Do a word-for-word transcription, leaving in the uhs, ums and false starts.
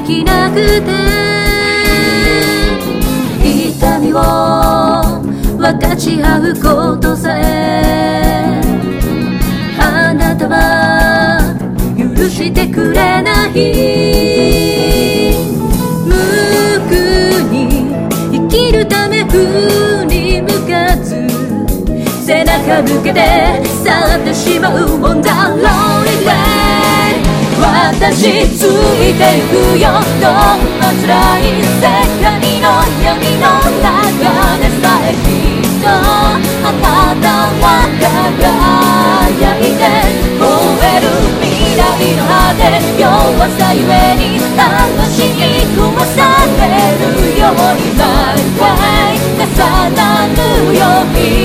きなくて痛みを分かち合うことさえあなたは許してくれない。無垢に生きるため負に向かず背中向けて去ってしまうもんだ。 Lonely way 私ついていくよ。どんな辛い世界の闇の中でさえきっとあなたは輝いて燃える未来の果て。弱さゆえに魂に壊されるように My way 重なるように